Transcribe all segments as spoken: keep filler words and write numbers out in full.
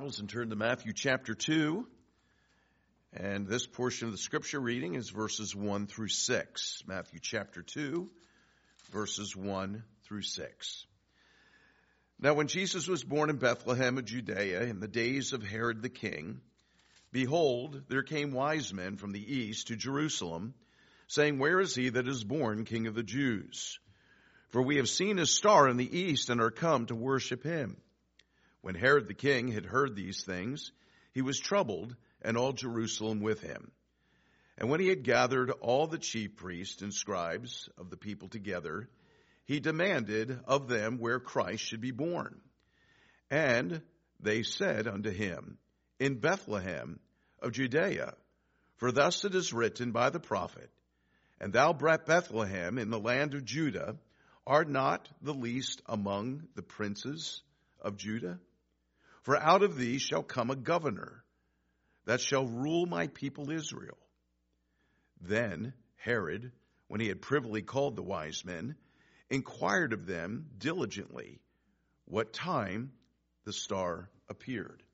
Bibles and turn to Matthew chapter two. And this portion of the scripture reading is verses one through six. Matthew chapter two, verses one through six. Now when Jesus was born in Bethlehem of Judea in the days of Herod the king, behold, there came wise men from the east to Jerusalem, saying, Where is he that is born King of the Jews? For we have seen his star in the east and are come to worship him. When Herod the king had heard these things, he was troubled, and all Jerusalem with him. And when he had gathered all the chief priests and scribes of the people together, he demanded of them where Christ should be born. And they said unto him, In Bethlehem of Judea, for thus it is written by the prophet, And thou, Bethlehem, in the land of Judah, art not the least among the princes of Judah? For out of thee shall come a governor that shall rule my people Israel. Then Herod, when he had privily called the wise men, inquired of them diligently what time the star appeared.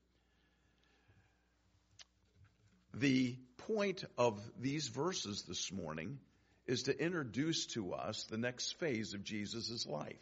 The point of these verses this morning is to introduce to us the next phase of Jesus' life.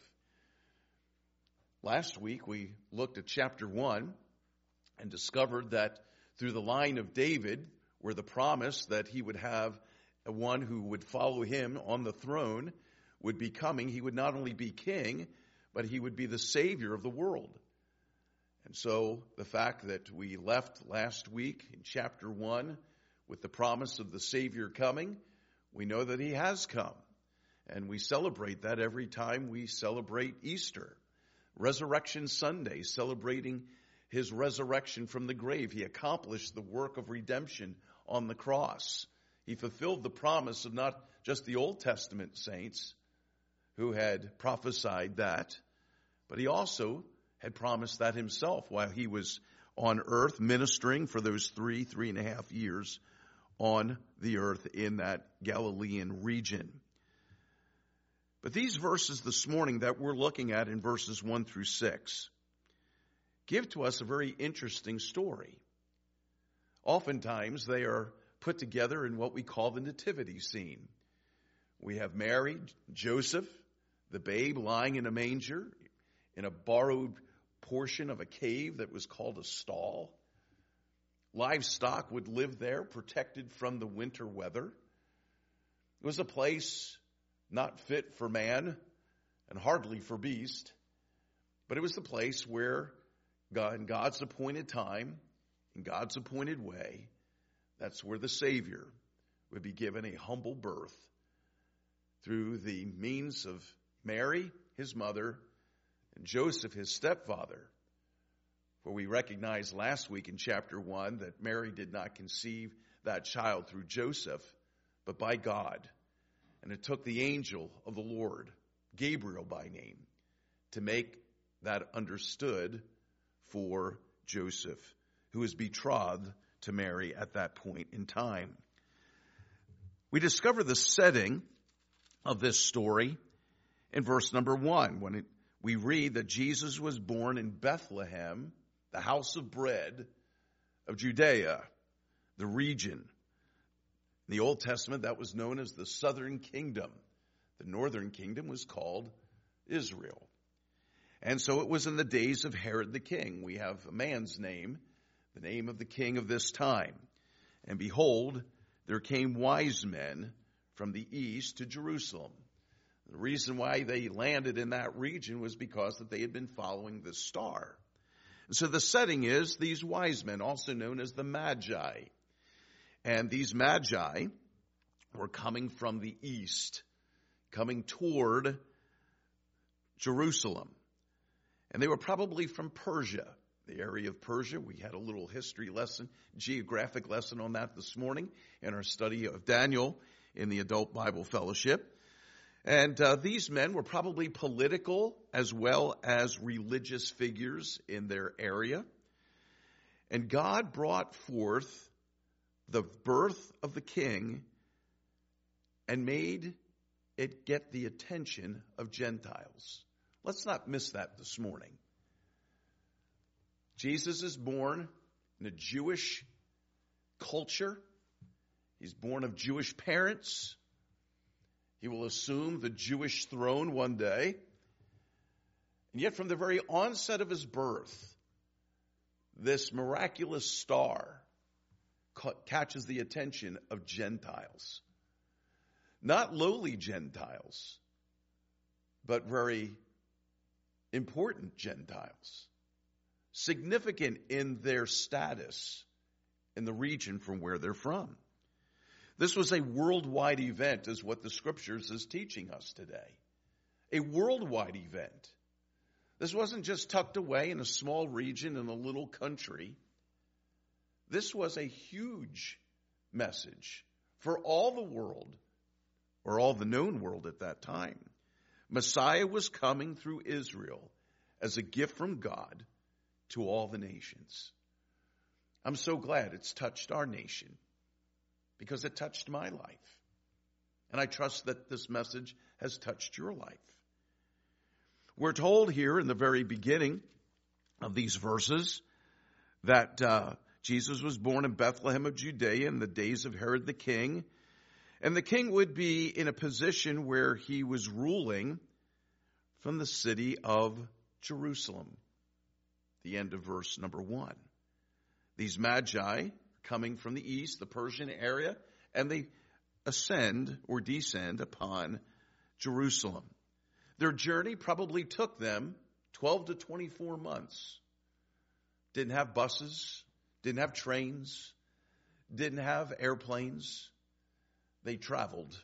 Last week we looked at chapter one and discovered that through the line of David, where the promise that he would have one who would follow him on the throne would be coming, he would not only be king, but he would be the Savior of the world. And so the fact that we left last week in chapter one with the promise of the Savior coming, we know that he has come. And we celebrate that every time we celebrate Easter. Resurrection Sunday, celebrating his resurrection from the grave. He accomplished the work of redemption on the cross. He fulfilled the promise of not just the Old Testament saints who had prophesied that, but he also had promised that himself while he was on earth ministering for those three, three and a half years on the earth in that Galilean region. But these verses this morning that we're looking at in verses one through six give to us a very interesting story. Oftentimes they are put together in what we call the nativity scene. We have Mary, Joseph, the babe lying in a manger in a borrowed portion of a cave that was called a stall. Livestock would live there, protected from the winter weather. It was a place not fit for man and hardly for beast, but it was the place where God, in God's appointed time, in God's appointed way, that's where the Savior would be given a humble birth through the means of Mary, his mother, and Joseph, his stepfather. For we recognized last week in chapter one that Mary did not conceive that child through Joseph, but by God. And it took the angel of the Lord, Gabriel by name, to make that understood for Joseph, who was betrothed to Mary at that point in time. We discover the setting of this story in verse number one, when it, we read that Jesus was born in Bethlehem, the house of bread of Judea, the region. In the Old Testament, that was known as the southern kingdom. The northern kingdom was called Israel. And so it was in the days of Herod the king. We have a man's name, the name of the king of this time. And behold, there came wise men from the east to Jerusalem. The reason why they landed in that region was because that they had been following the star. And so the setting is these wise men, also known as the Magi. And these Magi were coming from the east, coming toward Jerusalem. And they were probably from Persia, the area of Persia. We had a little history lesson, geographic lesson on that this morning in our study of Daniel in the Adult Bible Fellowship. And uh, these men were probably political as well as religious figures in their area. And God brought forth the birth of the king and made it get the attention of Gentiles. Let's not miss that this morning. Jesus is born in a Jewish culture. He's born of Jewish parents. He will assume the Jewish throne one day. And yet from the very onset of his birth, this miraculous star catches the attention of Gentiles. Not lowly Gentiles, but very important Gentiles. Significant in their status in the region from where they're from. This was a worldwide event, is what the scriptures is teaching us today. A worldwide event. This wasn't just tucked away in a small region in a little country. This was a huge message for all the world, or all the known world at that time. Messiah was coming through Israel as a gift from God to all the nations. I'm so glad it's touched our nation, because it touched my life. And I trust that this message has touched your life. We're told here in the very beginning of these verses that uh, Jesus was born in Bethlehem of Judea in the days of Herod the king. And the king would be in a position where he was ruling from the city of Jerusalem. The end of verse number one. These magi coming from the east, the Persian area, and they ascend or descend upon Jerusalem. Their journey probably took them twelve to twenty-four months. Didn't have buses, didn't have trains, didn't have airplanes. They traveled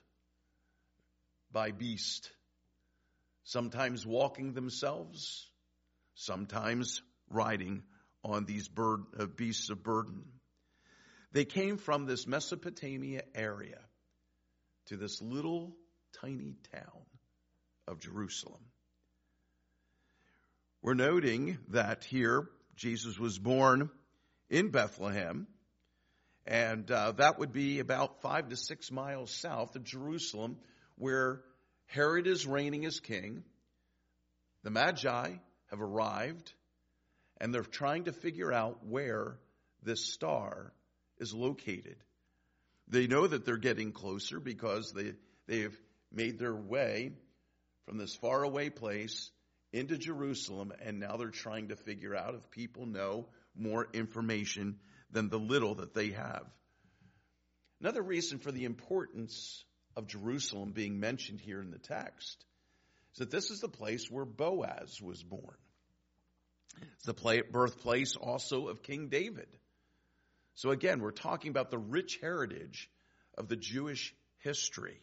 by beast, sometimes walking themselves, sometimes riding on these bird, uh, beasts of burden. They came from this Mesopotamia area to this little tiny town of Jerusalem. We're noting that here Jesus was born in Bethlehem, and uh, that would be about five to six miles south of Jerusalem, where Herod is reigning as king. The Magi have arrived, and they're trying to figure out where this star is located. They know that they're getting closer because they, they have made their way from this faraway place into Jerusalem, and now they're trying to figure out if people know more information than the little that they have. Another reason for the importance of Jerusalem being mentioned here in the text is that this is the place where Boaz was born. It's the birthplace also of King David. So again, we're talking about the rich heritage of the Jewish history.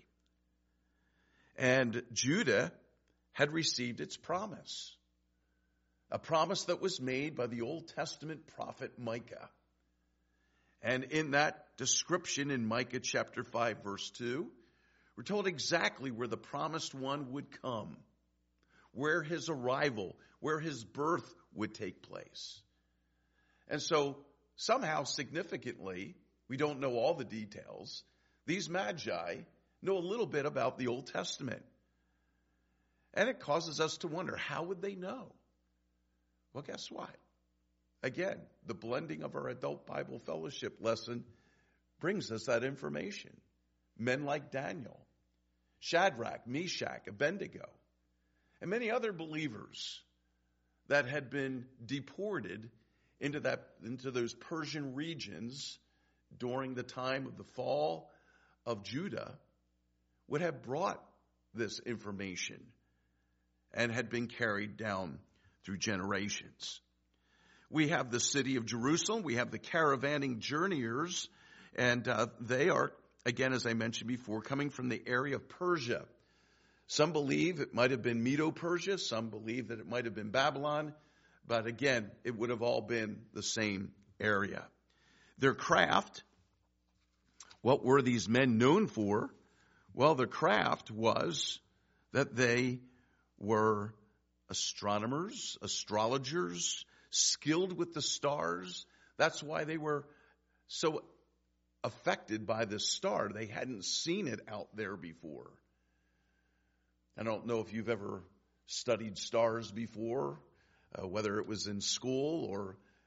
And Judah had received its promise. A promise that was made by the Old Testament prophet Micah. And in that description in Micah chapter five verse two, we're told exactly where the promised one would come, where his arrival, where his birth would take place. And so somehow significantly, we don't know all the details, these magi know a little bit about the Old Testament. And it causes us to wonder, how would they know? Well, guess what? Again, the blending of our adult Bible fellowship lesson brings us that information. Men like Daniel, Shadrach, Meshach, Abednego, and many other believers that had been deported into that into those Persian regions during the time of the fall of Judah would have brought this information and had been carried down through generations. We have the city of Jerusalem. We have the caravanning journeyers, and uh, they are, again, as I mentioned before, coming from the area of Persia. Some believe it might have been Medo-Persia. Some believe that it might have been Babylon. But again, it would have all been the same area. Their craft, what were these men known for? Well, their craft was that they were astronomers, astrologers, skilled with the stars. That's why they were so affected by this star. They hadn't seen it out there before. I don't know if you've ever studied stars before, uh, whether it was in school or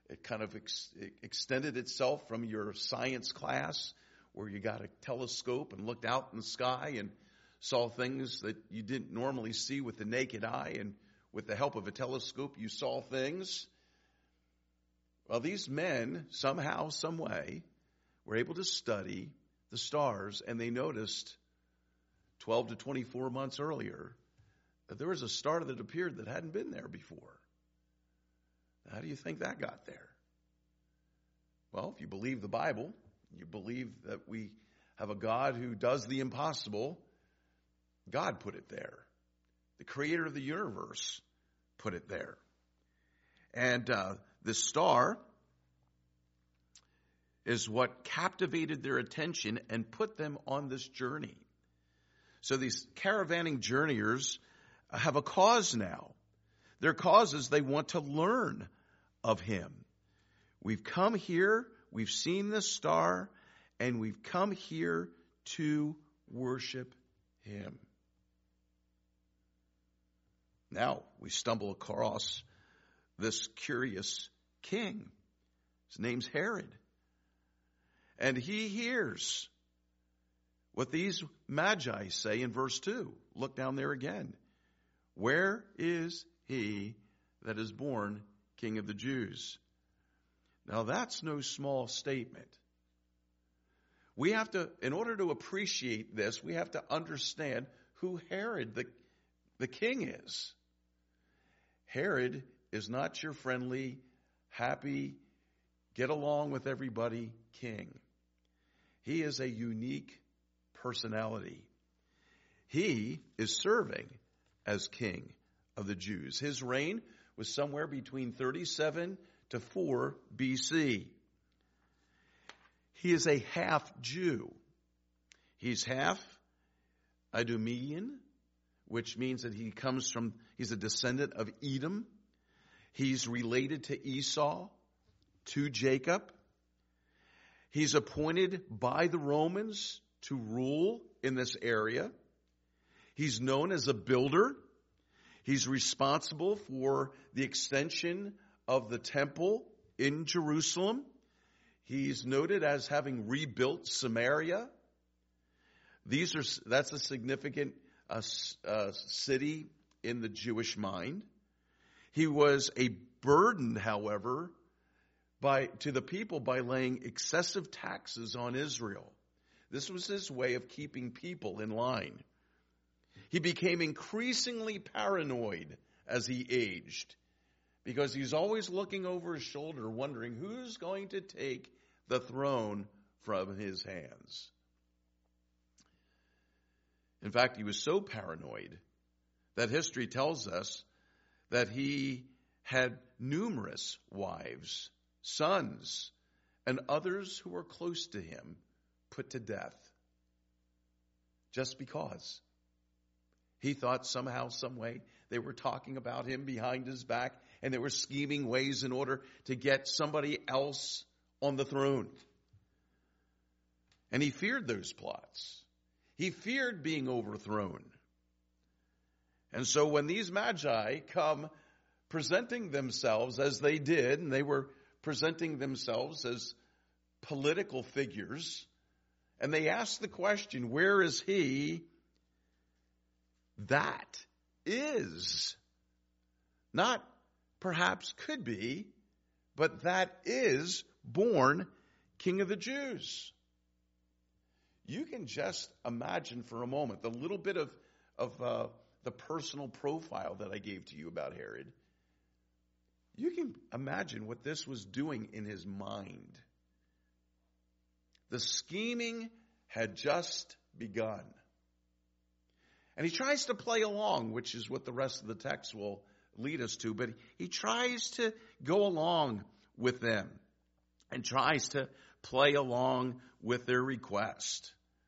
It kind of ex- it extended itself from your science class where you got a telescope and looked out in the sky and saw things that you didn't normally see with the naked eye, and with the help of a telescope you saw things. Well, these men, somehow, some way, were able to study the stars, and they noticed twelve to twenty-four months earlier that there was a star that appeared that hadn't been there before. How do you think that got there? Well, if you believe the Bible, you believe that we have a God who does the impossible, God put it there. The creator of the universe put it there. And uh, this star is what captivated their attention and put them on this journey. So these caravanning journeyers have a cause now. Their cause is they want to learn of him. We've come here, we've seen this star, and we've come here to worship him. Now we stumble across this curious king. His name's Herod. And he hears what these magi say in verse two. Look down there again. Where is he that is born King of the Jews? Now that's no small statement. We have to, in order to appreciate this, we have to understand who Herod the, the king is. Herod is not your friendly, happy, get along with everybody king. He is a unique personality. He is serving as king of the Jews. His reign was somewhere between thirty-seven to four B C. He is a half Jew. He's half Idumean, which means that he comes from, he's a descendant of Edom. He's related to Esau, to Jacob. He's appointed by the Romans to rule in this area. He's known as a builder. He's responsible for the extension of the temple in Jerusalem. He's noted as having rebuilt Samaria. These are that's a significant uh, uh, city in the Jewish mind. He was a burden, however, by to the people by laying excessive taxes on Israel. This was his way of keeping people in line. He became increasingly paranoid as he aged, because he's always looking over his shoulder, wondering who's going to take the throne from his hands. In fact, he was so paranoid that history tells us that he had numerous wives, sons, and others who were close to him put to death just because. He thought somehow, some way, they were talking about him behind his back, and they were scheming ways in order to get somebody else on the throne. And he feared those plots. He feared being overthrown. And so when these magi come presenting themselves as they did, and they were presenting themselves as political figures, and they asked the question, where is he that is, not perhaps could be, but that is born King of the Jews? You can just imagine for a moment the little bit of, of uh, the personal profile that I gave to you about Herod. You can imagine what this was doing in his mind. The scheming had just begun. And he tries to play along, which is what the rest of the text will lead us to. But he tries to go along with them and tries to play along with their request.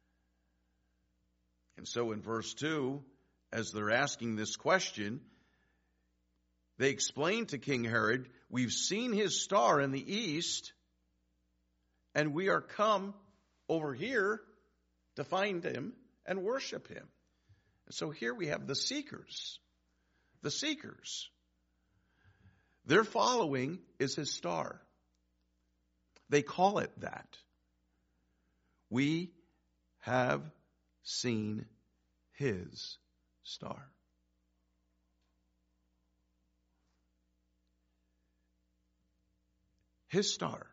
And so in verse two, as they're asking this question, they explain to King Herod, we've seen his star in the east, and we are come over here to find him and worship him. So here we have the seekers. The seekers. Their following is his star. They call it that. We have seen his star. His star.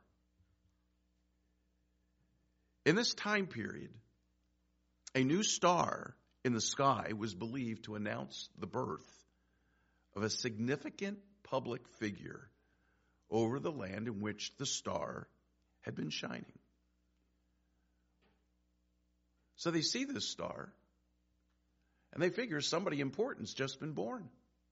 In this time period, a new star in the sky was believed to announce the birth of a significant public figure over the land in which the star had been shining. So they see this star, and they figure somebody important's just been born.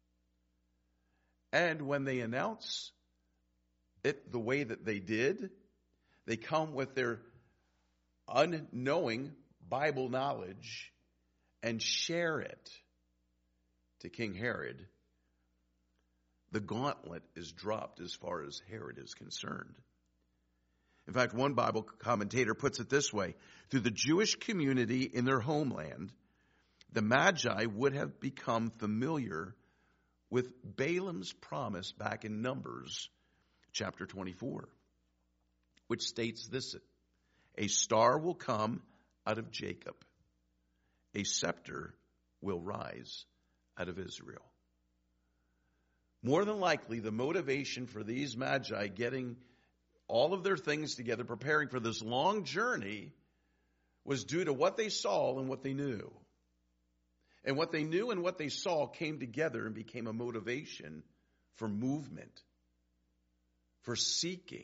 And when they announce it the way that they did, they come with their unknowing Bible knowledge and share it to King Herod. The gauntlet is dropped as far as Herod is concerned. In fact, one Bible commentator puts it this way: through the Jewish community in their homeland, the Magi would have become familiar with Balaam's promise back in Numbers chapter twenty-four, which states this: a star will come out of Jacob, a scepter will rise out of Israel. More than likely, the motivation for these Magi getting all of their things together, preparing for this long journey, was due to what they saw and what they knew. And what they knew and what they saw came together and became a motivation for movement, for seeking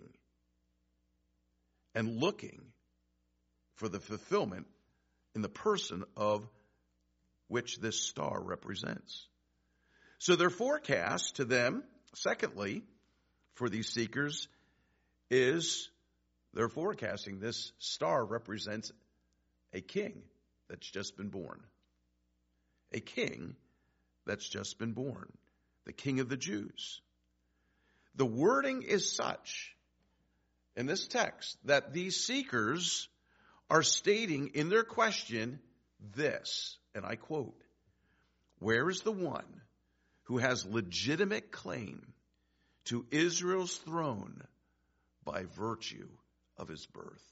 and looking for the fulfillment in the person of which this star represents. So their forecast to them, secondly, for these seekers, is they're forecasting this star represents a king that's just been born. A king that's just been born. The King of the Jews. The wording is such in this text that these seekers are stating in their question this, and I quote, "Where is the one who has legitimate claim to Israel's throne by virtue of his birth?"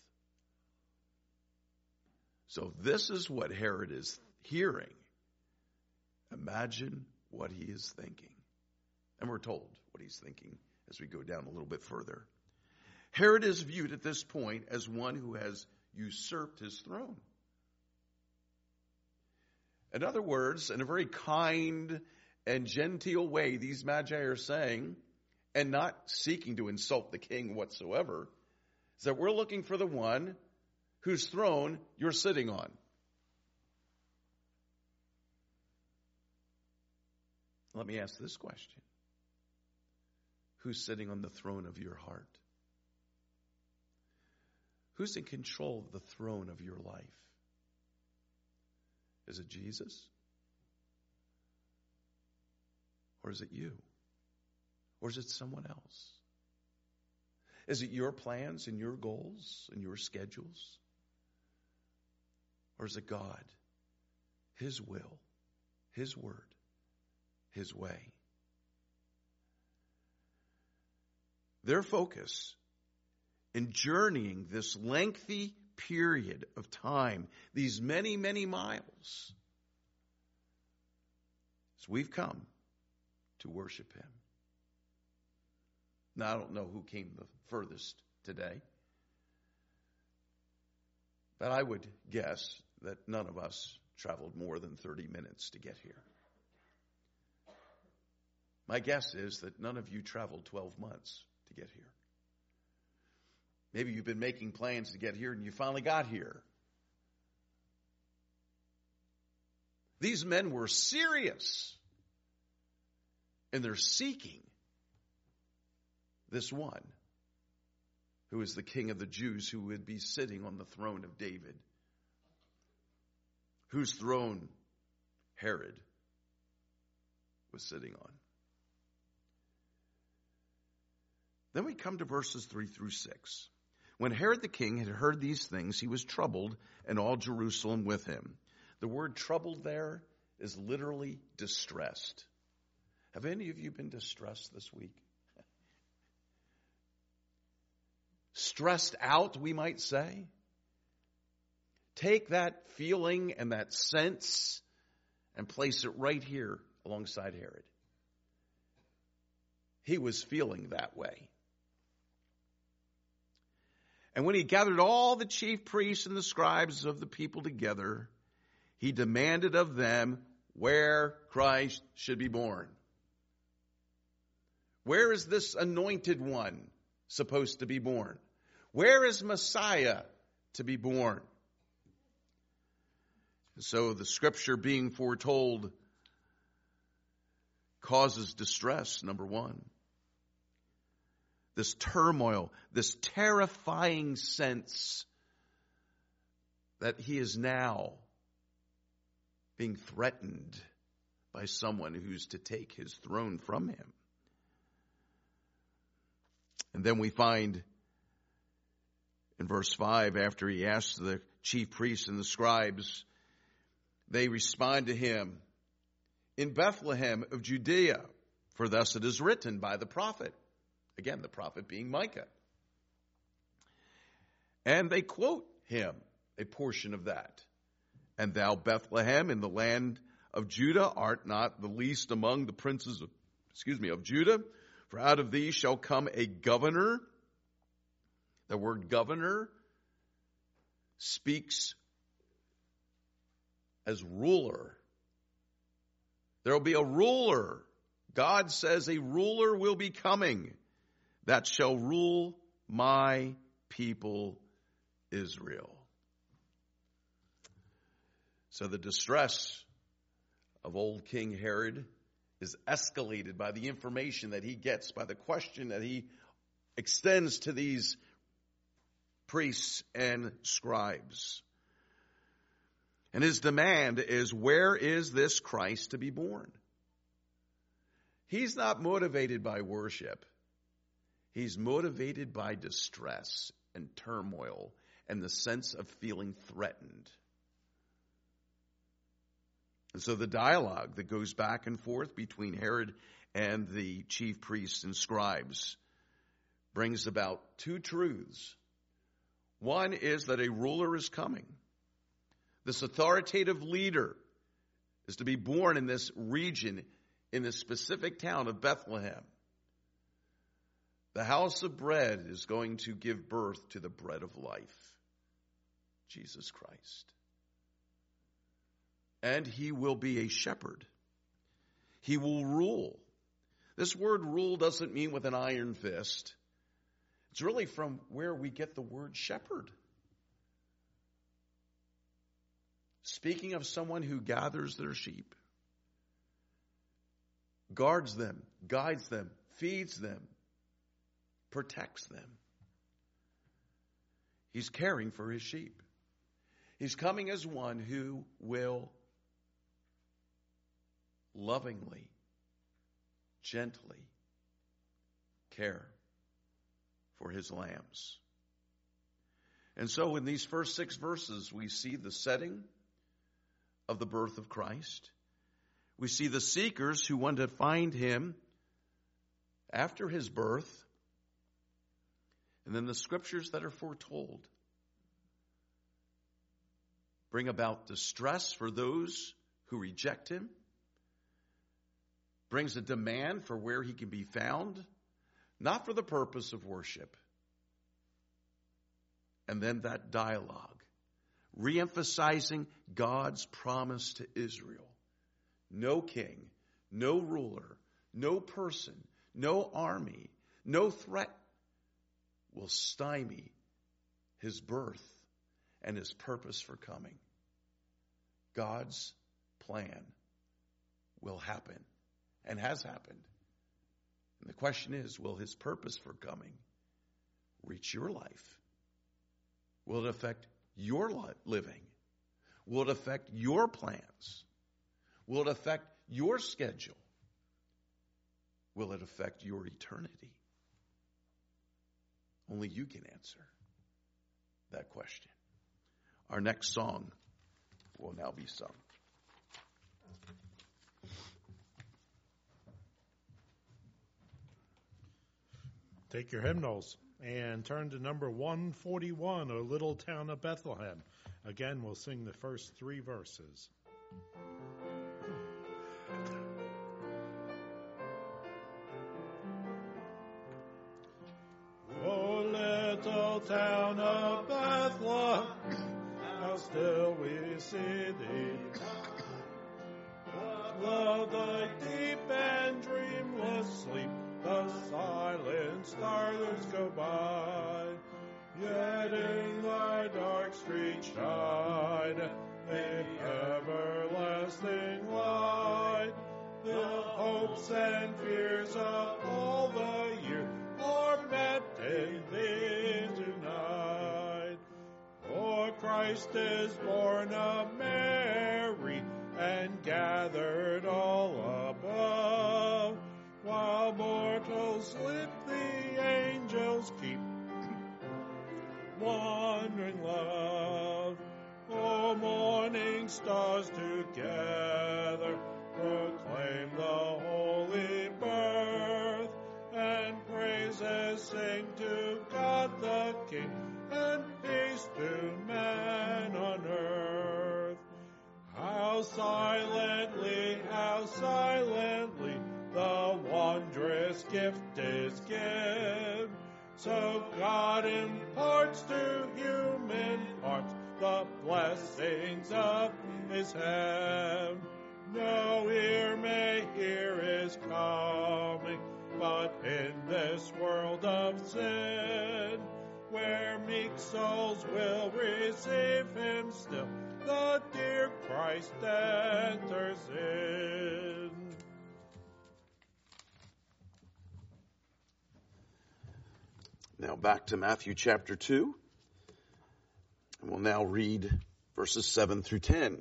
So this is what Herod is hearing. Imagine what he is thinking. And we're told what he's thinking as we go down a little bit further. Herod is viewed at this point as one who has usurped his throne. In other words, in a very kind and genteel way, these Magi are saying, and not seeking to insult the king whatsoever, is that we're looking for the one whose throne you're sitting on. Let me ask this question. Who's sitting on the throne of your heart? Who's in control of the throne of your life? Is it Jesus? Or is it you? Or is it someone else? Is it your plans and your goals and your schedules? Or is it God, His will, His word, His way? Their focus in journeying this lengthy period of time, these many, many miles, is we've come to worship Him. Now, I don't know who came the furthest today, but I would guess that none of us traveled more than thirty minutes to get here. My guess is that none of you traveled twelve months to get here. Maybe you've been making plans to get here and you finally got here. These men were serious in their seeking this one who is the King of the Jews, who would be sitting on the throne of David, whose throne Herod was sitting on. Then we come to verses three through six. When Herod the king had heard these things, he was troubled, and all Jerusalem with him. The word troubled there is literally distressed. Have any of you been distressed this week? stressed out, we might say. Take that feeling and that sense and place it right here alongside Herod. He was feeling that way. And when he gathered all the chief priests and the scribes of the people together, he demanded of them where Christ should be born. Where is this anointed one supposed to be born? Where is Messiah to be born? So the scripture being foretold causes distress, number one. This turmoil, this terrifying sense that he is now being threatened by someone who's to take his throne from him. And then we find in verse five, after he asks the chief priests and the scribes, they respond to him, in Bethlehem of Judea, for thus it is written by the prophet. Again, the prophet being Micah. And they quote him, a portion of that. And thou, Bethlehem, in the land of Judah, art not the least among the princes of, excuse me, of Judah, for out of thee shall come a governor. The word governor speaks as ruler. There will be a ruler. God says a ruler will be coming that shall rule my people Israel. So the distress of old King Herod is escalated by the information that he gets, by the question that he extends to these priests and scribes. And his demand is, where is this Christ to be born? He's not motivated by worship. He's motivated by distress and turmoil and the sense of feeling threatened. And so the dialogue that goes back and forth between Herod and the chief priests and scribes brings about two truths. One is that a ruler is coming. This authoritative leader is to be born in this region, in this specific town of Bethlehem. The house of bread is going to give birth to the bread of life, Jesus Christ. And he will be a shepherd. He will rule. This word rule doesn't mean with an iron fist. It's really from where we get the word shepherd. Speaking of someone who gathers their sheep, guards them, guides them, feeds them, protects them. He's caring for his sheep. He's coming as one who will lovingly, gently care for his lambs. And so in these first six verses, we see the setting of the birth of Christ. We see the seekers who want to find him after his birth. And then the scriptures that are foretold bring about distress for those who reject him, brings a demand for where he can be found, not for the purpose of worship. And then that dialogue, reemphasizing God's promise to Israel. No king, no ruler, no person, no army, no threat will stymie his birth and his purpose for coming. God's plan will happen and has happened. And the question is, will his purpose for coming reach your life? Will it affect your living? Will it affect your plans? Will it affect your schedule? Will it affect your eternity? Only you can answer that question. Our next song will now be sung. Take your hymnals and turn to number one forty-one, O Little Town of Bethlehem. Again, we'll sing the first three verses. O little town of Bethlehem, how still we see thee. Love thy deep and dreamless sleep, the silent stars go by. Yet in thy dark street shine the everlasting light. The hopes and fears of all the year are met in thee tonight. For Christ is born of Mary and gathered all above, while mortals sleep the angels keep wondering love. O morning stars together proclaim the holy birth, and praises sing to God the King, and peace to man on earth. How silently, how silently the wondrous gift is given. So God imparts to human hearts the blessings of his hand. No ear may hear his coming, but in this world of sin, where meek souls will receive him still, the dear Christ enters in. Now back to Matthew chapter two, and we'll now read verses seven through ten.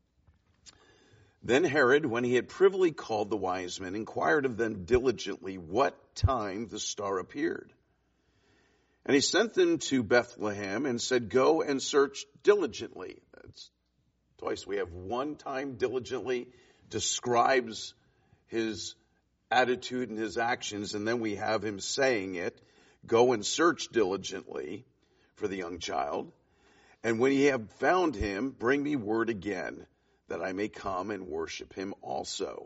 Then Herod, when he had privily called the wise men, inquired of them diligently what time the star appeared. And he sent them to Bethlehem and said, go and search diligently. That's twice we have one time diligently describes his attitude and his actions, and then we have him saying it. Go and search diligently for the young child. And when ye have found him, bring me word again, that I may come and worship him also.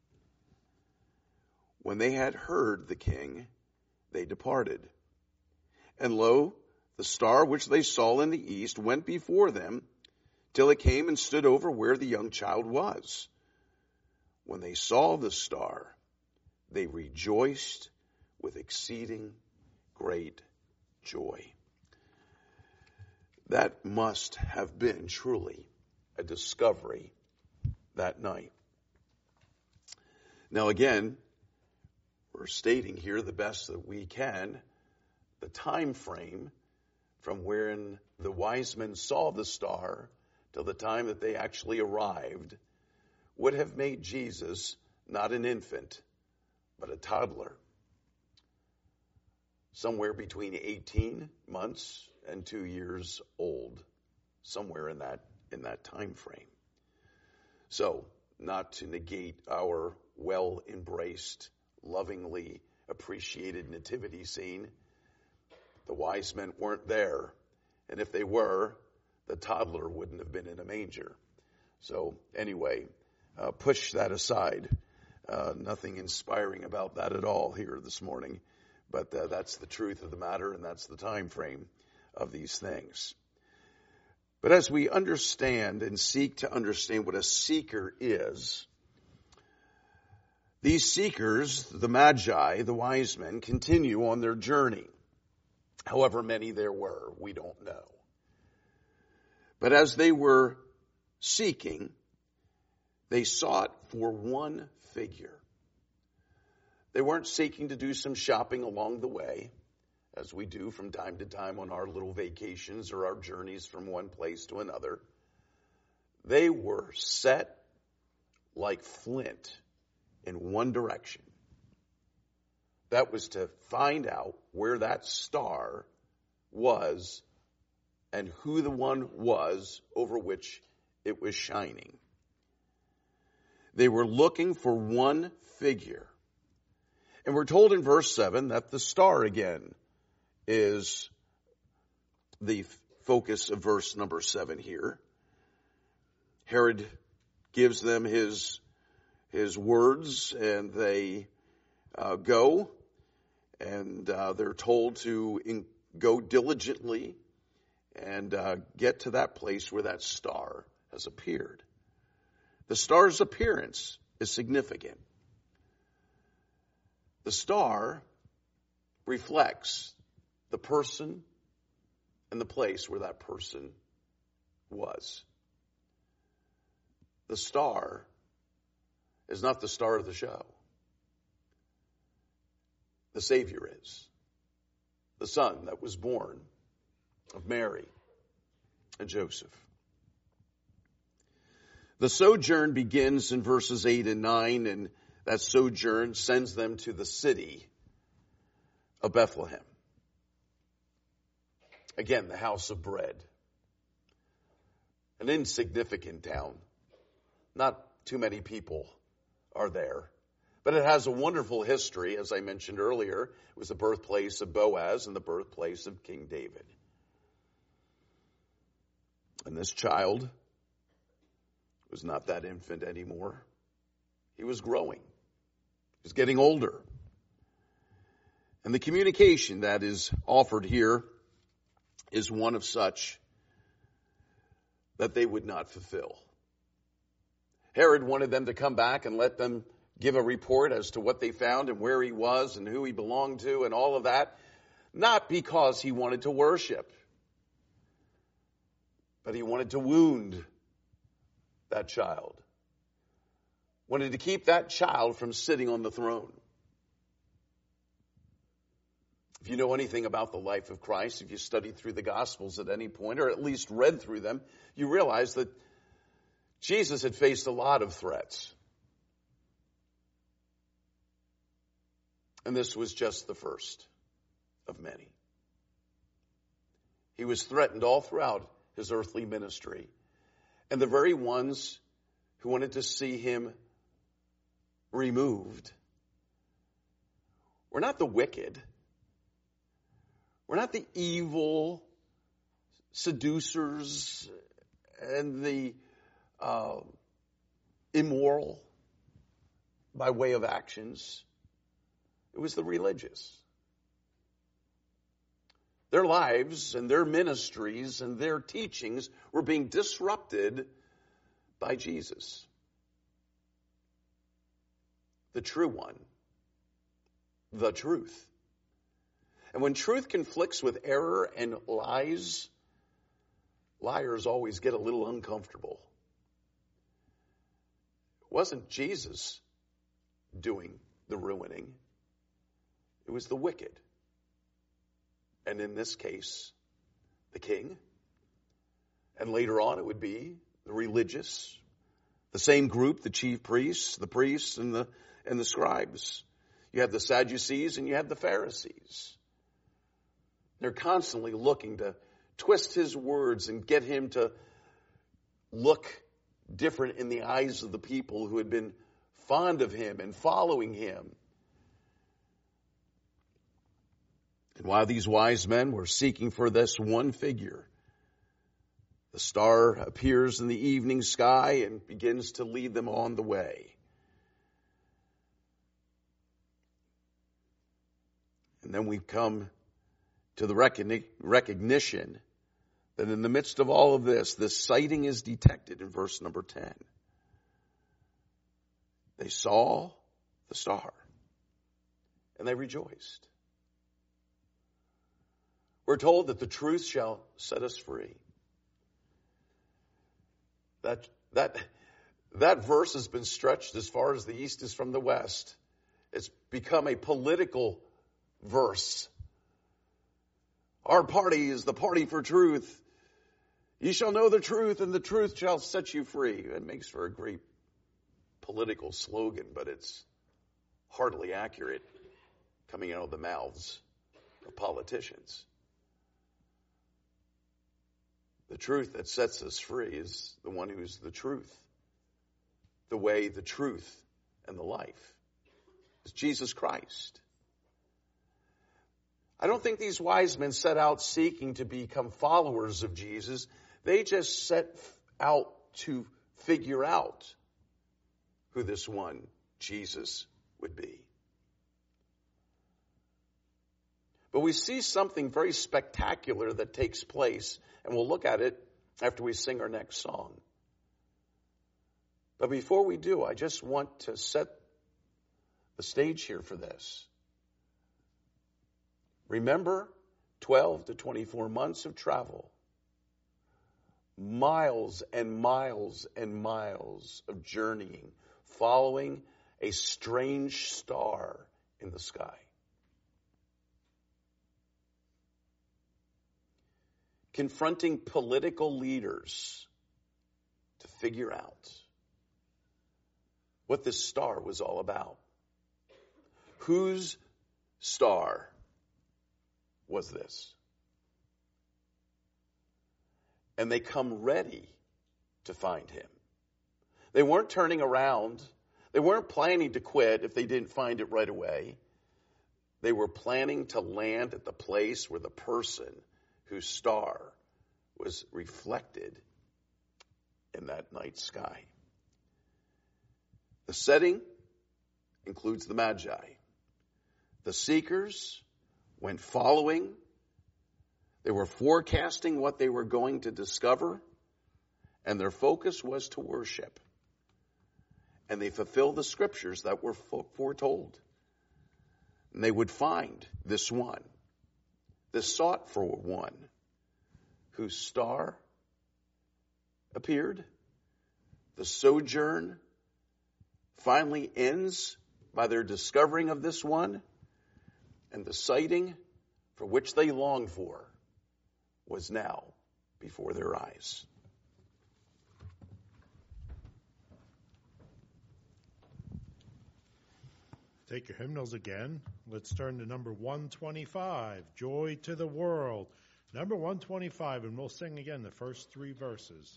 When they had heard the king, they departed. And lo, the star which they saw in the east went before them, till it came and stood over where the young child was. When they saw the star, they rejoiced with exceeding great joy. That must have been truly a discovery that night. Now again, we're stating here the best that we can the time frame from when the wise men saw the star till the time that they actually arrived would have made Jesus not an infant, but a toddler. Somewhere between eighteen months and two years old, somewhere in that in that time frame. So, not to negate our well-embraced, lovingly appreciated nativity scene, the wise men weren't there, and if they were, the toddler wouldn't have been in a manger. So, anyway, uh, push that aside. Uh, nothing inspiring about that at all here this morning. But uh, that's the truth of the matter, and that's the time frame of these things. But as we understand and seek to understand what a seeker is, these seekers, the Magi, the wise men, continue on their journey. However many there were, we don't know. But as they were seeking, they sought for one figure. They weren't seeking to do some shopping along the way, as we do from time to time on our little vacations or our journeys from one place to another. They were set like flint in one direction. That was to find out where that star was and who the one was over which it was shining. They were looking for one figure. And we're told in verse seven that the star again is the focus of verse number seven here. Herod gives them his, his words, and they uh, go, and uh, they're told to in, go diligently and uh, get to that place where that star has appeared. The star's appearance is significant. The star reflects the person and the place where that person was. The star is not the star of the show. The Savior is. The Son that was born of Mary and Joseph. The sojourn begins in verses eight and nine, and that sojourn sends them to the city of Bethlehem. Again, the house of bread. An insignificant town. Not too many people are there. But it has a wonderful history, as I mentioned earlier. It was the birthplace of Boaz and the birthplace of King David. And this child was not that infant anymore. He was growing. He was getting older. And the communication that is offered here is one of such that they would not fulfill. Herod wanted them to come back and let them give a report as to what they found and where he was and who he belonged to and all of that, not because he wanted to worship, but he wanted to wound that child. Wanted to keep that child from sitting on the throne. If you know anything about the life of Christ, if you studied through the Gospels at any point, or at least read through them, you realize that Jesus had faced a lot of threats. And this was just the first of many. He was threatened all throughout his earthly ministry. And the very ones who wanted to see him removed were not the wicked. We're not the evil seducers and the uh, immoral by way of actions. It was the religious. Their lives and their ministries and their teachings were being disrupted by Jesus, the true one, the truth. And when truth conflicts with error and lies, liars always get a little uncomfortable. It wasn't Jesus doing the ruining. It was the wicked. And in this case, the king. And later on it would be the religious, the same group, the chief priests, the priests and the and the scribes. You have the Sadducees and you have the Pharisees. They're constantly looking to twist his words and get him to look different in the eyes of the people who had been fond of him and following him. And while these wise men were seeking for this one figure, the star appears in the evening sky and begins to lead them on the way. And then we come to the recognition that in the midst of all of this, this sighting is detected in verse number ten. They saw the star and they rejoiced. We're told that the truth shall set us free. That, that, that verse has been stretched as far as the east is from the west. It's become a political verse. Our party is the party for truth. You shall know the truth, and the truth shall set you free. It makes for a great political slogan, but it's hardly accurate coming out of the mouths of politicians. The truth that sets us free is the one who is the truth, the way, the truth, and the life. It's Jesus Christ. I don't think these wise men set out seeking to become followers of Jesus. They just set out to figure out who this one, Jesus, would be. But we see something very spectacular that takes place, and we'll look at it after we sing our next song. But before we do, I just want to set the stage here for this. Remember, twelve to twenty-four months of travel, miles and miles and miles of journeying, following a strange star in the sky. Confronting political leaders to figure out what this star was all about. Whose star was this? And they come ready to find him. They weren't turning around. They weren't planning to quit if they didn't find it right away. They were planning to land at the place where the person whose star was reflected in that night sky. The setting includes the Magi. The seekers went following. They were forecasting what they were going to discover, and their focus was to worship. And they fulfilled the scriptures that were foretold. And they would find this one, this sought for one, whose star appeared. The sojourn finally ends by their discovering of this one, and the sighting for which they longed for was now before their eyes. Take your hymnals again. Let's turn to number one twenty-five, Joy to the World. Number one twenty-five, and we'll sing again the first three verses.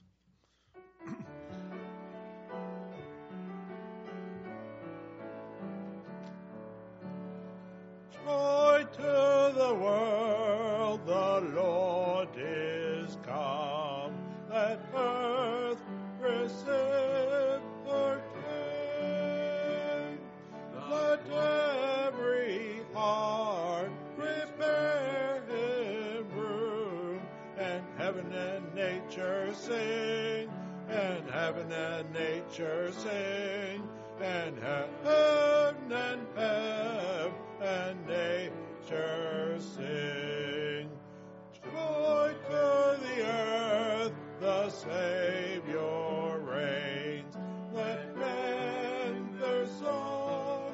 Joy to the world, the Lord is come. Let earth receive her King. Let every heart prepare him room, and heaven and nature sing, and heaven and nature sing, and heaven and heaven and nature sing. Joy to the earth, the Savior reigns. Let men their song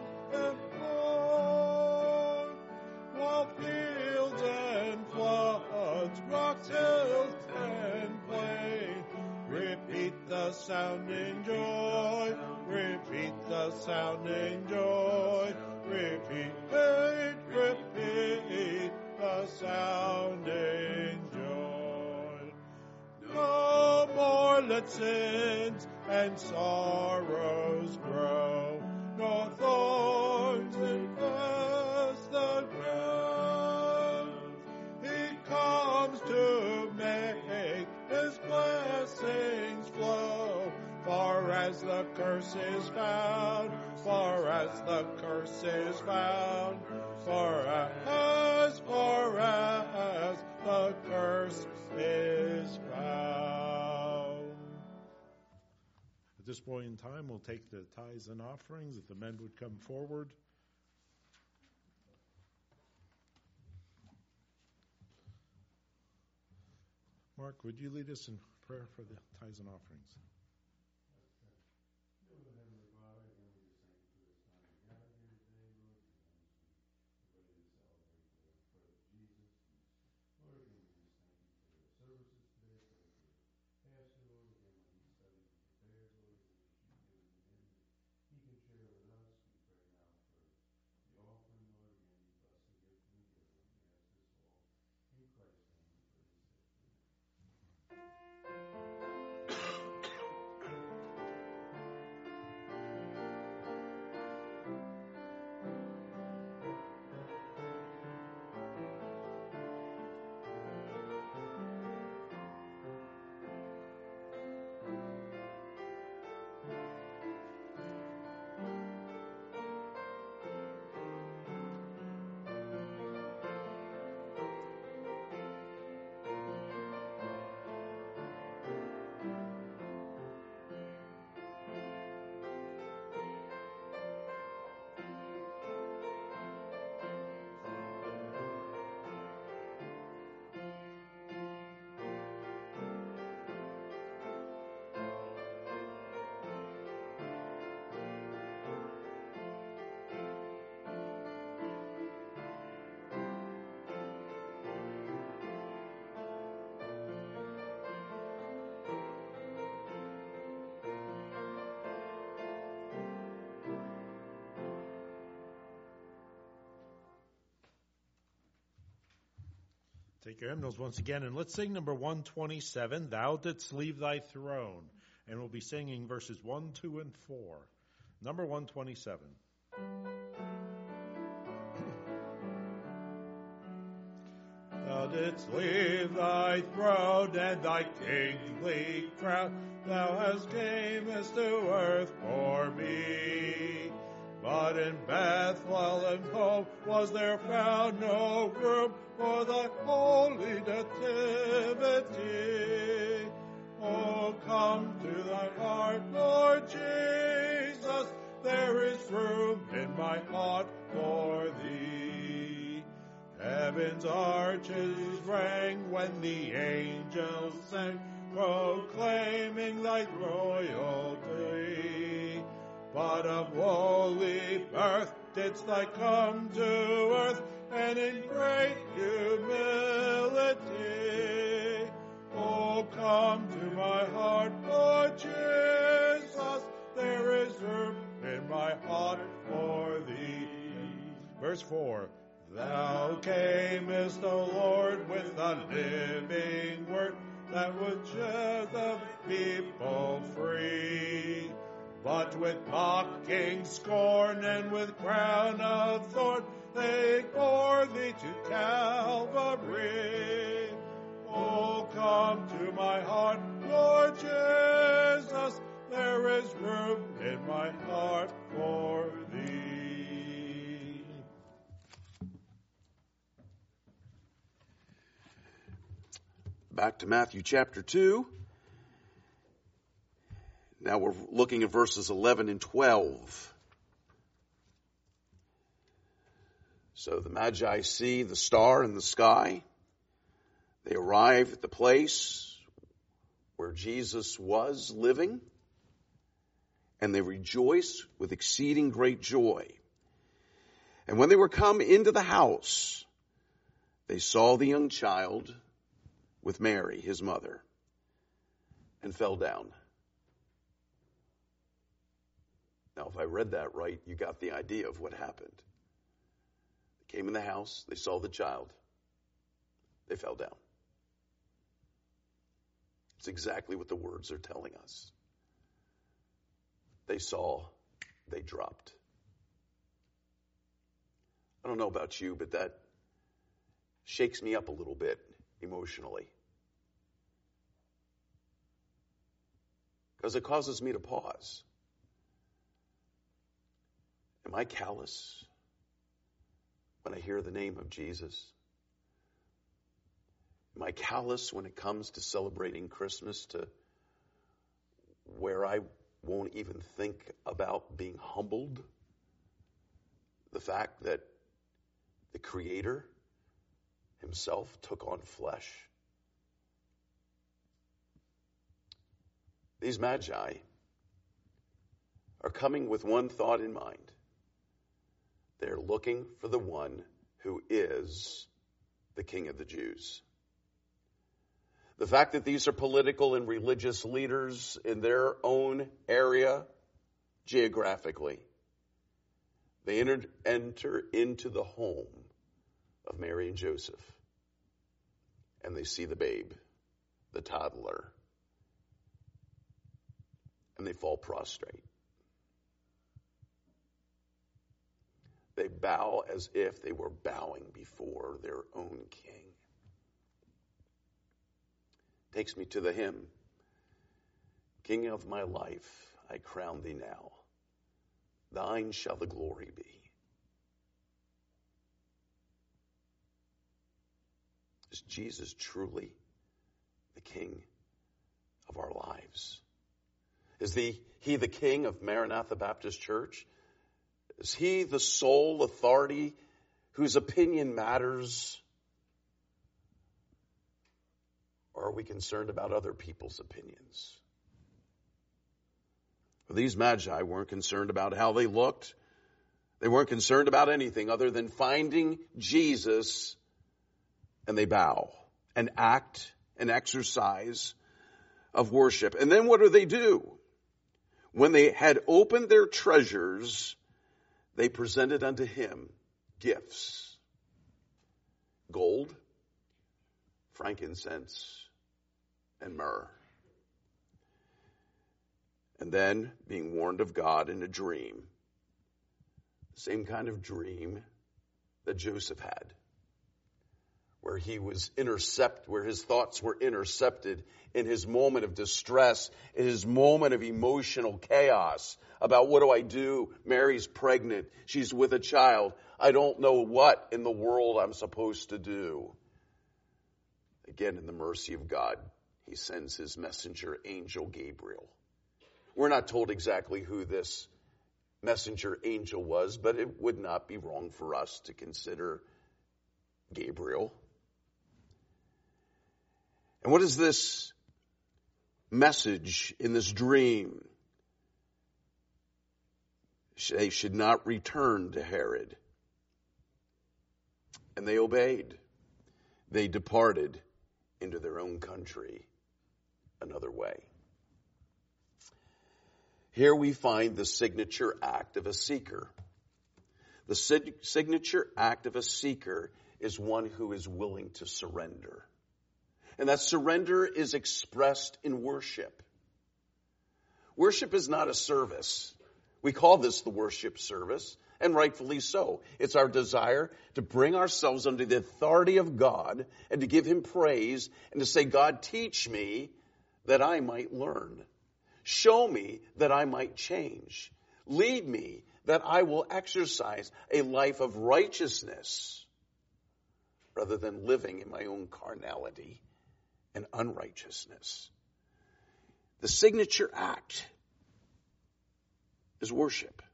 employ, while fields and floods, rocks, hills, and plain repeat the sounding joy, repeat the sounding joy, repeat, repeat the sounding joy. No more let sins and sorrows grow, nor thorns infest the ground. He comes to make his blessings flow, far as the curse is found, far as the curse is found, far as, far as the curse is found. At this point in time, we'll take the tithes and offerings, if the men would come forward. Mark, would you lead us in prayer for the tithes and offerings? Take your hymnals once again, and let's sing number one twenty-seven, Thou Didst Leave Thy Throne. And we'll be singing verses one, two, and four. Number one twenty-seven. Thou didst leave thy throne and thy kingly crown, thou hast camest to earth for me. But in Bethlehem home was there found no room for thy holy nativity. Oh, come to thy heart, Lord Jesus, there is room in my heart for thee. Heaven's arches rang when the angels sang, proclaiming thy royalty. But of lowly birth didst thou come to earth, and in great humility. Oh, come to my heart, Lord Jesus, there is room in my heart for thee. Verse four. Thou camest, O Lord, with the living word that would set the people free. But with mocking scorn and with crown of thorn, they bore thee to Calvary. Oh, come to my heart, Lord Jesus, there is room in my heart for thee. Back to Matthew chapter two. Now we're looking at verses eleven and twelve. So the Magi see the star in the sky. They arrive at the place where Jesus was living, and they rejoice with exceeding great joy. And when they were come into the house, they saw the young child with Mary, his mother, and fell down. Now, if I read that right, you got the idea of what happened. They came in the house, they saw the child, they fell down. It's exactly what the words are telling us. They saw, they dropped. I don't know about you, but that shakes me up a little bit emotionally. Because it causes me to pause. Am I callous when I hear the name of Jesus? Am I callous when it comes to celebrating Christmas, to where I won't even think about being humbled? The fact that the Creator himself took on flesh. These Magi are coming with one thought in mind. They're looking for the one who is the King of the Jews. The fact that these are political and religious leaders in their own area, geographically, they entered, enter into the home of Mary and Joseph, and they see the babe, the toddler, and they fall prostrate. They bow as if they were bowing before their own king. Takes me to the hymn, King of my life, I crown thee now. Thine shall the glory be. Is Jesus truly the King of our lives? Is the, he the King of Maranatha Baptist Church? Is he the sole authority whose opinion matters? Or are we concerned about other people's opinions? Well, these Magi weren't concerned about how they looked. They weren't concerned about anything other than finding Jesus, and they bow and act and exercise of worship. And then what do they do? When they had opened their treasures, they presented unto him gifts: gold, frankincense, and myrrh. And then, being warned of God in a dream, the same kind of dream that Joseph had, where he was intercept, where his thoughts were intercepted in his moment of distress, in his moment of emotional chaos about what do I do? Mary's pregnant. She's with a child. I don't know what in the world I'm supposed to do. Again, in the mercy of God, he sends his messenger angel Gabriel. We're not told exactly who this messenger angel was, but it would not be wrong for us to consider Gabriel. And what is this message in this dream? They should not return to Herod. And they obeyed. They departed into their own country another way. Here we find the signature act of a seeker. The sig- signature act of a seeker is one who is willing to surrender. And that surrender is expressed in worship. Worship is not a service. We call this the worship service, and rightfully so. It's our desire to bring ourselves under the authority of God and to give him praise and to say, God, teach me that I might learn. Show me that I might change. Lead me that I will exercise a life of righteousness rather than living in my own carnality and unrighteousness. The signature act is worship.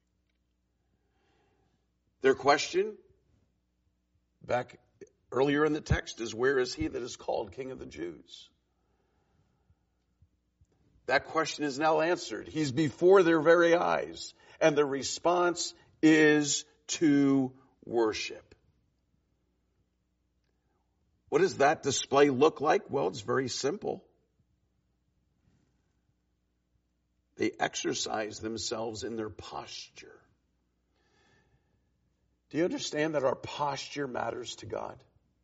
Their question back earlier in the text is, where is he that is called King of the Jews? That question is now answered. He's before their very eyes. And the response is to worship. What does that display look like? Well, it's very simple. They exercise themselves in their posture. Do you understand that our posture matters to God?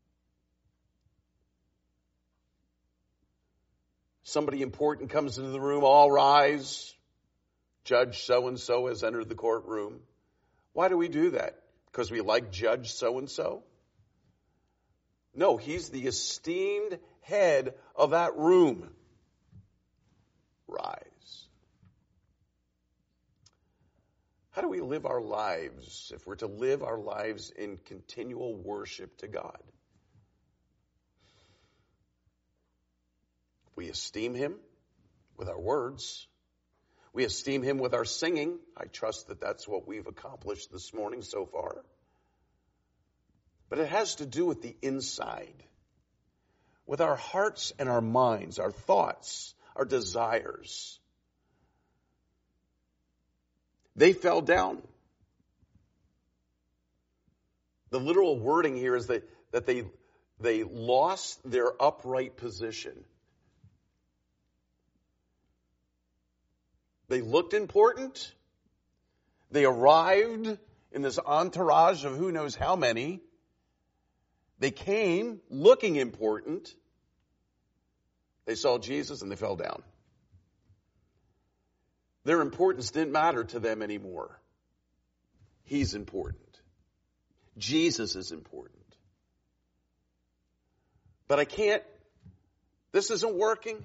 Somebody important comes into the room, all rise. Judge so-and-so has entered the courtroom. Why do we do that? Because we like Judge so-and-so? No, he's the esteemed head of that room. Rise. How do we live our lives if we're to live our lives in continual worship to God? We esteem him with our words. We esteem him with our singing. I trust that that's what we've accomplished this morning so far. But it has to do with the inside, with our hearts and our minds, our thoughts, our desires. They fell down. The literal wording here is that, that they, they lost their upright position. They looked important. They arrived in this entourage of who knows how many. They came looking important. They saw Jesus and they fell down. Their importance didn't matter to them anymore. He's important. Jesus is important. But I can't, this isn't working.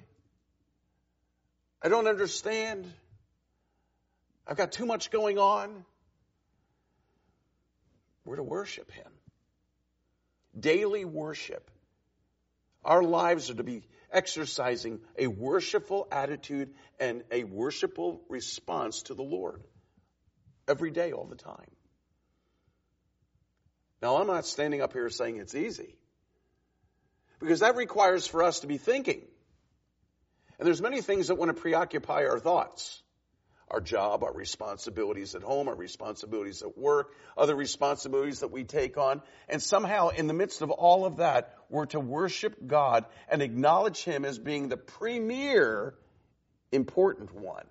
I don't understand. I've got too much going on. We're to worship him. Daily worship. Our lives are to be exercising a worshipful attitude and a worshipful response to the Lord. Every day, all the time. Now, I'm not standing up here saying it's easy. Because that requires for us to be thinking. And there's many things that want to preoccupy our thoughts. Our job, our responsibilities at home, our responsibilities at work, other responsibilities that we take on. And somehow in the midst of all of that, we're to worship God and acknowledge him as being the premier important one.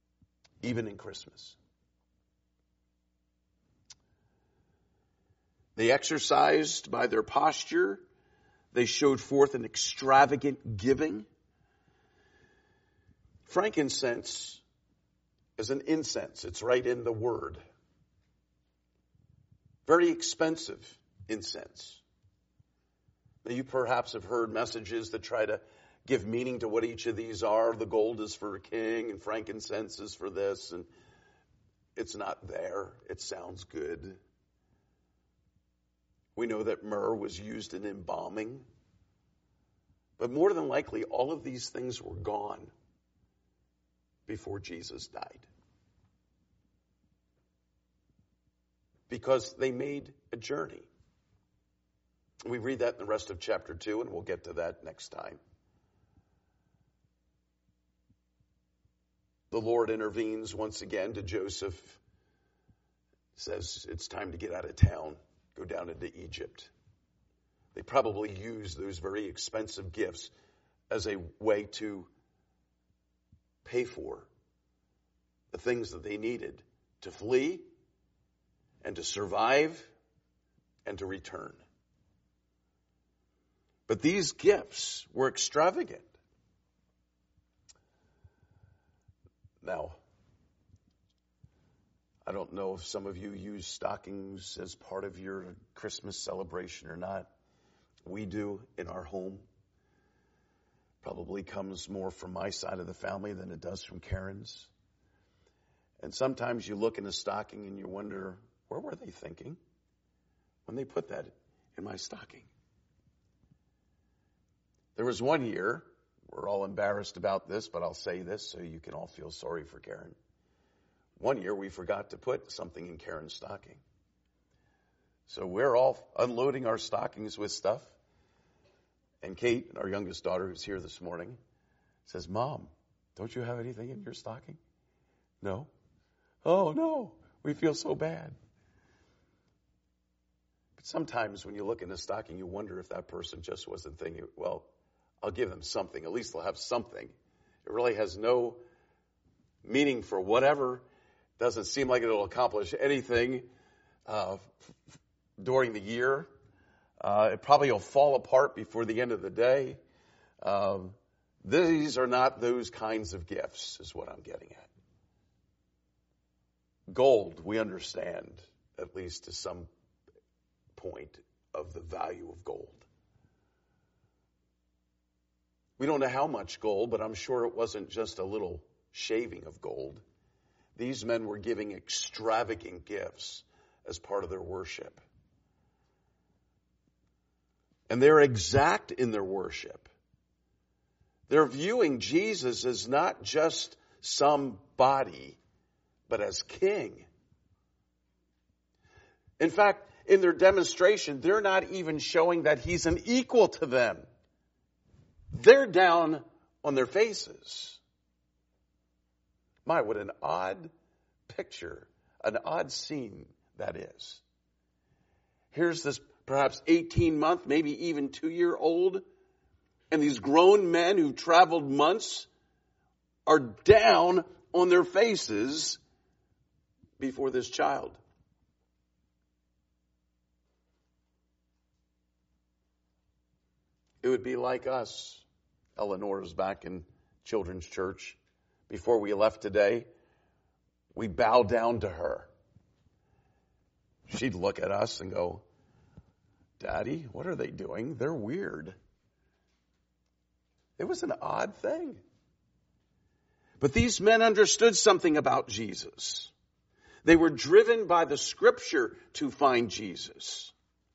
Even in Christmas. They exercised by their posture. They showed forth an extravagant giving. Frankincense is an incense. It's right in the word. Very expensive incense. Now, you perhaps have heard messages that try to give meaning to what each of these are. The gold is for a king and frankincense is for this. And it's not there. It sounds good. We know that myrrh was used in embalming. But more than likely, all of these things were gone before Jesus died. Because they made a journey. We read that in the rest of chapter two, and we'll get to that next time. The Lord intervenes once again to Joseph. Says, it's time to get out of town. Go down into Egypt. They probably used those very expensive gifts as a way to pay for the things that they needed to flee and to survive and to return. But these gifts were extravagant. Now, I don't know if some of you use stockings as part of your Christmas celebration or not. We do in our home. Probably comes more from my side of the family than it does from Karen's. And sometimes you look in a stocking and you wonder, where were they thinking when they put that in my stocking? There was one year, we're all embarrassed about this, but I'll say this so you can all feel sorry for Karen. One year we forgot to put something in Karen's stocking. So we're all unloading our stockings with stuff. And Kate, our youngest daughter, who's here this morning, says, Mom, don't you have anything in your stocking? No. Oh, no. We feel so bad. But sometimes when you look in a stocking, you wonder if that person just wasn't thinking, well, I'll give them something. At least they'll have something. It really has no meaning for whatever. Doesn't seem like it'll accomplish anything uh, f- during the year. Uh, it probably will fall apart before the end of the day. Um, these are not those kinds of gifts, is what I'm getting at. Gold, we understand, at least to some point, of the value of gold. We don't know how much gold, but I'm sure it wasn't just a little shaving of gold. These men were giving extravagant gifts as part of their worship. And they're exact in their worship. They're viewing Jesus as not just some body, but as king. In fact, in their demonstration, they're not even showing that he's an equal to them. They're down on their faces. My, what an odd picture, an odd scene that is. Here's this perhaps eighteen-month, maybe even two-year-old, and these grown men who've traveled months are down on their faces before this child. It would be like us. Eleanor's back in children's church. Before we left today, we bowed down to her. She'd look at us and go, Daddy, what are they doing? They're weird. It was an odd thing. But these men understood something about Jesus. They were driven by the Scripture to find Jesus.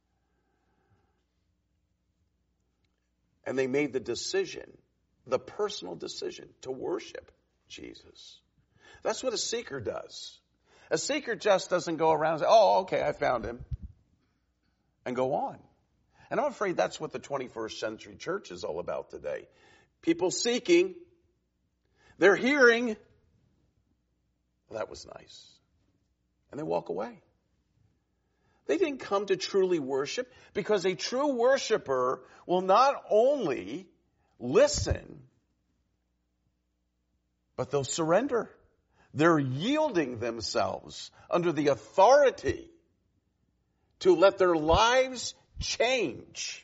And they made the decision, the personal decision, to worship Jesus. That's what a seeker does. A seeker just doesn't go around and say, oh, okay, I found him, and go on. And I'm afraid that's what the twenty-first century church is all about today. People seeking, they're hearing, well, that was nice, and they walk away. They didn't come to truly worship, because a true worshiper will not only listen, but they'll surrender. They're yielding themselves under the authority to let their lives change.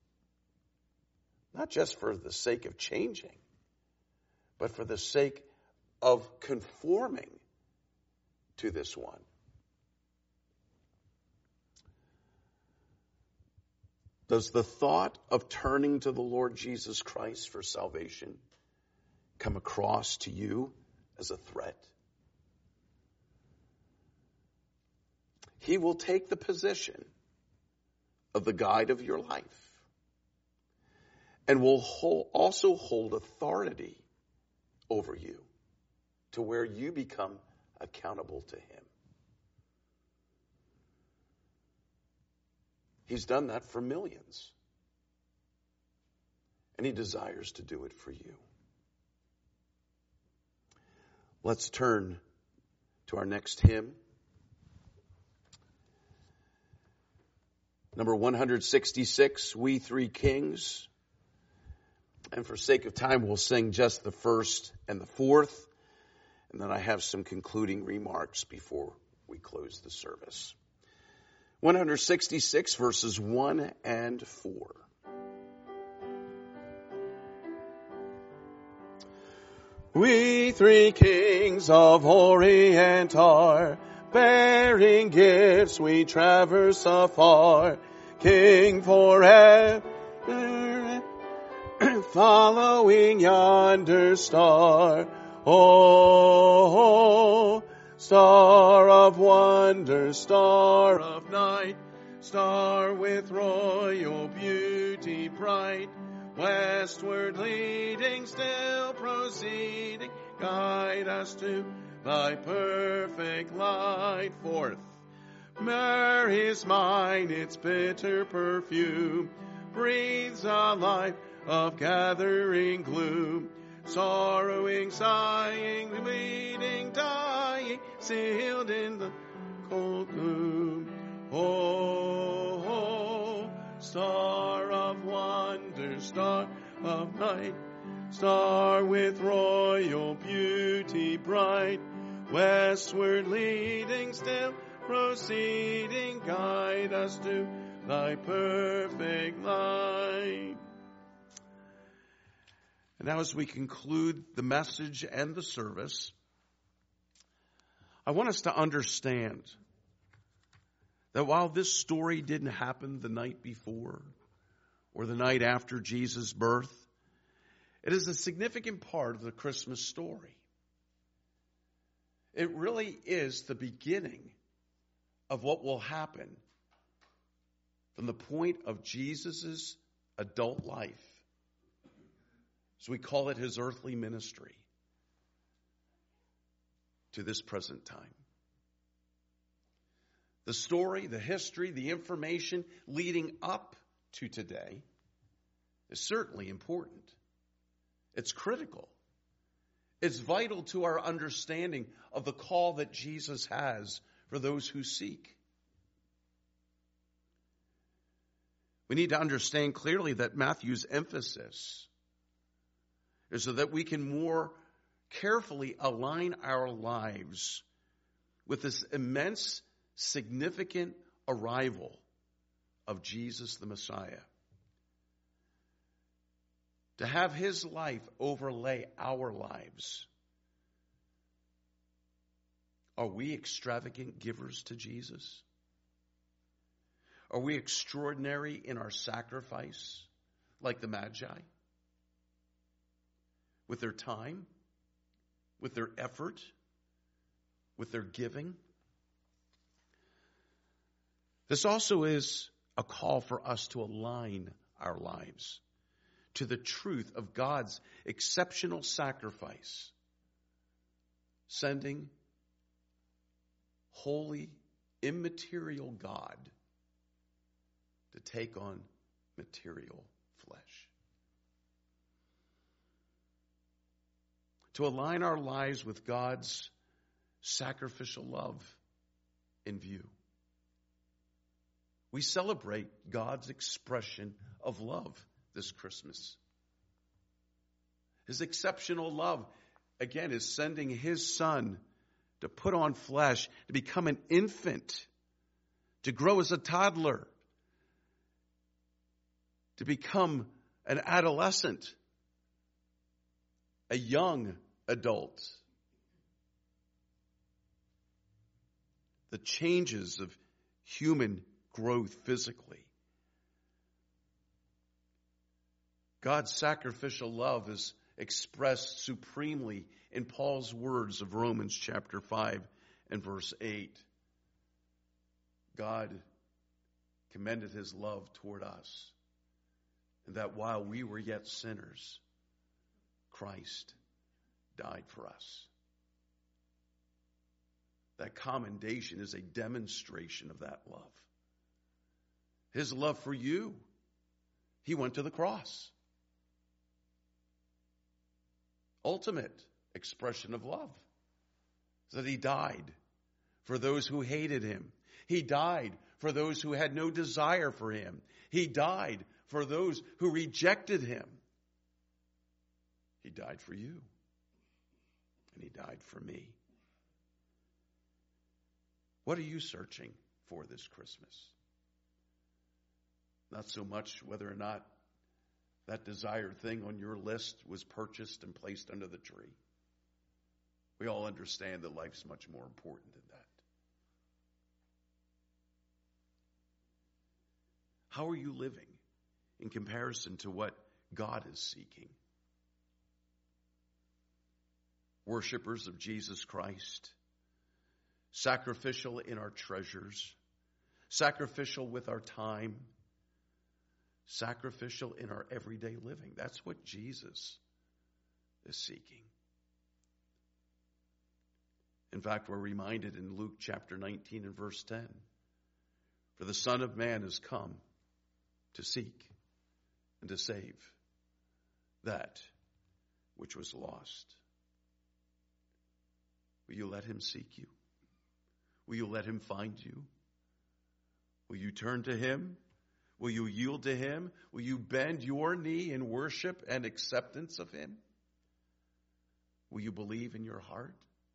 Not just for the sake of changing, but for the sake of conforming to this one. Does the thought of turning to the Lord Jesus Christ for salvation come across to you as a threat? He will take the position of the guide of your life and will hold, also hold authority over you to where you become accountable to him. He's done that for millions. And he desires to do it for you. Let's turn to our next hymn. Number one sixty-six, We Three Kings. And for sake of time, we'll sing just the first and the fourth. And then I have some concluding remarks before we close the service. one sixty-six, verses one and four. We three kings of Orient are, bearing gifts we traverse afar, King forever, following yonder star. Oh, star of wonder, star of night, star with royal beauty bright, westward leading, still proceeding, guide us to thy perfect light. Forth, myrrh is mine, its bitter perfume breathes a life of gathering gloom. Sorrowing, sighing, bleeding, dying, sealed in the cold gloom. Oh, oh, star of wonder, star of night, star with royal beauty bright, westward leading, still proceeding, guide us to thy perfect light. And now as we conclude the message and the service, I want us to understand that while this story didn't happen the night before or the night after Jesus' birth, it is a significant part of the Christmas story. It really is the beginning of what will happen from the point of Jesus' adult life. So we call it his earthly ministry to this present time. The story, the history, the information leading up to today is certainly important. It's critical. It's vital to our understanding of the call that Jesus has for those who seek. We need to understand clearly that Matthew's emphasis is so that we can more carefully align our lives with this immense, significant arrival of Jesus the Messiah. To have his life overlay our lives. Are we extravagant givers to Jesus? Are we extraordinary in our sacrifice, like the Magi? With their time, with their effort, with their giving. This also is a call for us to align our lives to the truth of God's exceptional sacrifice, sending holy, immaterial God to take on material flesh. To align our lives with God's sacrificial love in view. We celebrate God's expression of love this Christmas. His exceptional love, again, is sending his Son to put on flesh, to become an infant, to grow as a toddler, to become an adolescent, a young adult. The changes of human growth physically. God's sacrificial love is expressed supremely in Paul's words of Romans chapter five and verse eight. God commended his love toward us, and that while we were yet sinners, Christ died for us. That commendation is a demonstration of that love. His love for you. He went to the cross. Ultimate expression of love. That he died for those who hated him. He died for those who had no desire for him. He died for those who rejected him. He died for you. And he died for me. What are you searching for this Christmas? Not so much whether or not that desired thing on your list was purchased and placed under the tree. We all understand that life's much more important than that. How are you living in comparison to what God is seeking? Worshippers of Jesus Christ, sacrificial in our treasures, sacrificial with our time, sacrificial in our everyday living. That's what Jesus is seeking. In fact, we're reminded in Luke chapter nineteen and verse ten, for the Son of Man has come to seek and to save that which was lost. Will you let him seek you? Will you let him find you? Will you turn to him? Will you yield to him? Will you bend your knee in worship and acceptance of him? Will you believe in your heart?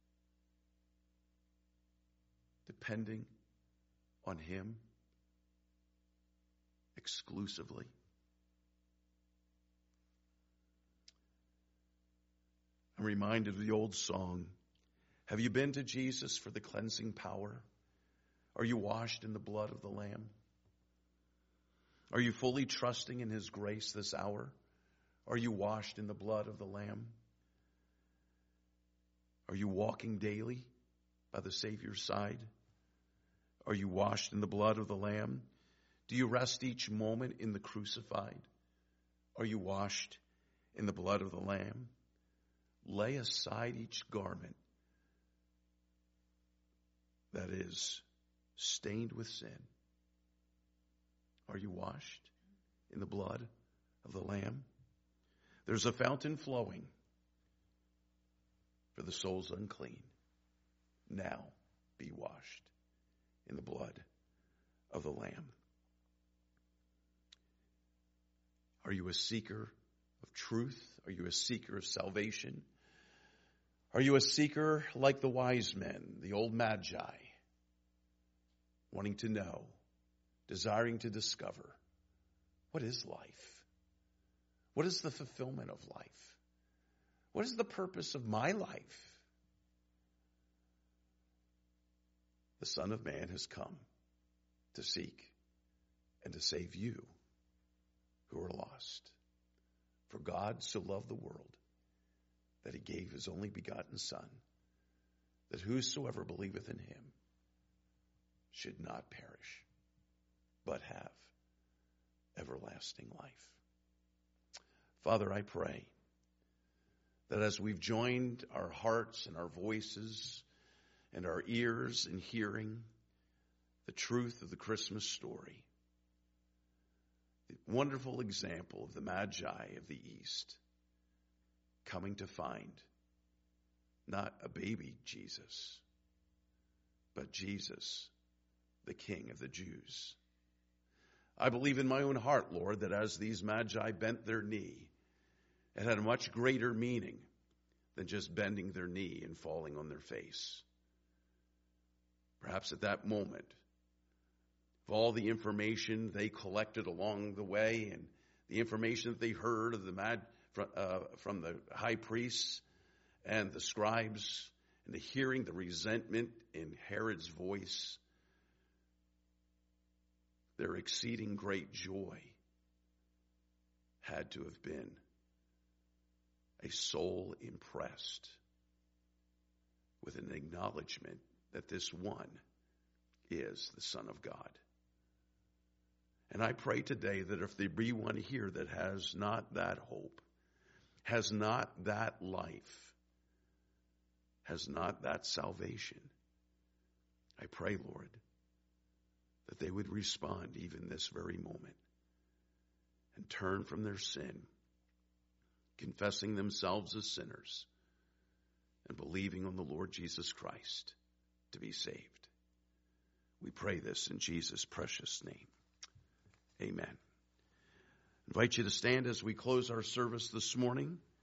Depending on him exclusively. I'm reminded of the old song, have you been to Jesus for the cleansing power? Are you washed in the blood of the Lamb? Are you fully trusting in his grace this hour? Are you washed in the blood of the Lamb? Are you walking daily by the Savior's side? Are you washed in the blood of the Lamb? Do you rest each moment in the crucified? Are you washed in the blood of the Lamb? Lay aside each garment that is stained with sin. Are you washed in the blood of the Lamb? There's a fountain flowing for the souls unclean. Now be washed in the blood of the Lamb. Are you a seeker of truth? Are you a seeker of salvation? Are you a seeker like the wise men, the old magi, wanting to know, desiring to discover, what is life? What is the fulfillment of life? What is the purpose of my life? The Son of Man has come to seek and to save you who are lost. For God so loved the world that he gave his only begotten Son, that whosoever believeth in him should not perish, but have everlasting life. Father, I pray that as we've joined our hearts and our voices and our ears in hearing the truth of the Christmas story, the wonderful example of the Magi of the East coming to find not a baby Jesus, but Jesus, the King of the Jews. I believe in my own heart, Lord, that as these Magi bent their knee, it had a much greater meaning than just bending their knee and falling on their face. Perhaps at that moment, of all the information they collected along the way and the information that they heard of the mad, uh, from the high priests and the scribes, and the hearing the resentment in Herod's voice, their exceeding great joy had to have been a soul impressed with an acknowledgement that this one is the Son of God. And I pray today that if there be one here that has not that hope, has not that life, has not that salvation, I pray, Lord, that they would respond even this very moment and turn from their sin, confessing themselves as sinners and believing on the Lord Jesus Christ to be saved. We pray this in Jesus' precious name. Amen. I invite you to stand as we close our service this morning.